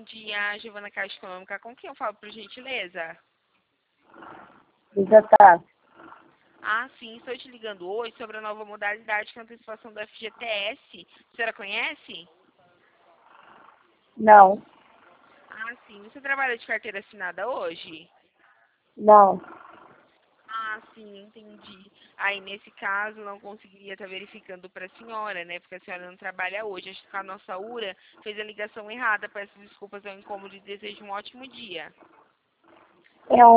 dia, Giovana Caixa Econômica. Com quem eu falo, por gentileza? Já tá. Ah, sim, estou te ligando hoje sobre a nova modalidade que é a antecipação do FGTS. A senhora conhece? Não. Ah, sim. Você trabalha de carteira assinada hoje? Não. Ah, sim, entendi. Aí, nesse caso, não conseguiria estar verificando para a senhora, né? Porque a senhora não trabalha hoje. Acho que a nossa URA fez a ligação errada. Peço desculpas ao incômodo e desejo um ótimo dia. É